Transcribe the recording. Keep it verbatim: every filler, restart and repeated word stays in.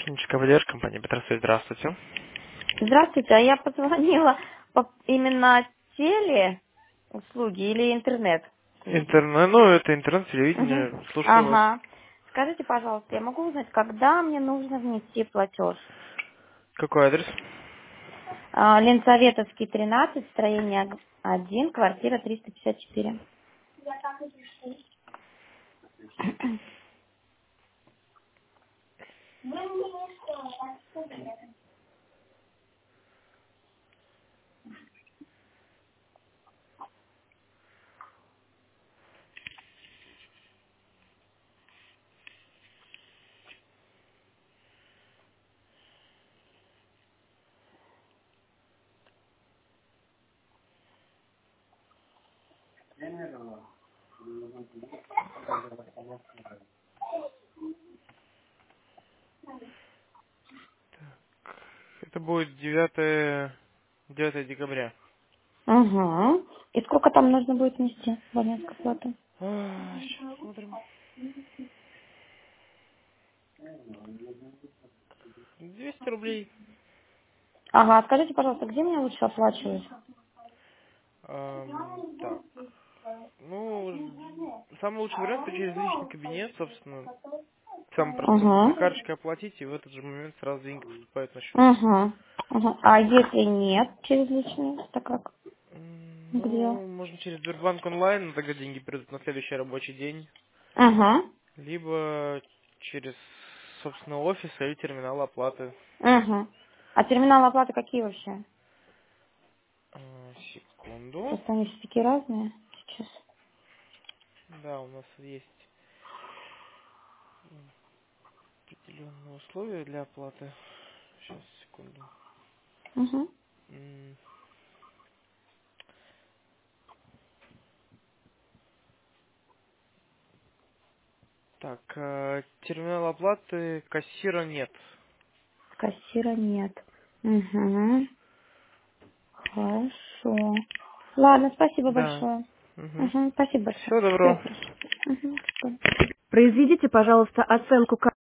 Химическая поддержка, компания Петросвет, здравствуйте. Здравствуйте, а я позвонила по именно теле услуги или интернет услуги? Интернет, ну, это интернет, Мгм. телевидение, слушаю вас. Ага. Скажите, пожалуйста, я могу узнать, когда мне нужно внести платеж? Какой адрес? А, Ленсоветовский, тринадцать, строение один, квартира триста пятьдесят четыре. Это будет девятое девятое декабря. Угу. И сколько там нужно будет внести абонентской платы? Сейчас посмотрим. двести рублей. Ага, скажите, пожалуйста, где мне лучше оплачивать? Ам, так, ну, самый лучший вариант это через личный кабинет, собственно. Самый простой. Угу. Карточкой оплатить, и в этот же момент сразу деньги поступают на счет. Угу. Угу. А если нет через личный, то как? М, Где? Ну, можно через Сбербанк онлайн, но тогда деньги придут на следующий рабочий день. Угу. Либо через, собственно, офис или терминал оплаты. Угу. А терминалы оплаты какие вообще? А, Секунду. Просто они все такие разные сейчас. Да, у нас есть определенные условия для оплаты. Сейчас, секунду. Угу. М, Так, э, терминал оплаты кассира нет. Кассира нет. Угу. Хорошо. Ладно, спасибо Да. большое. Угу. Угу. Спасибо большое. Всего Всего доброго. хорошего. Угу. Произведите, пожалуйста, оценку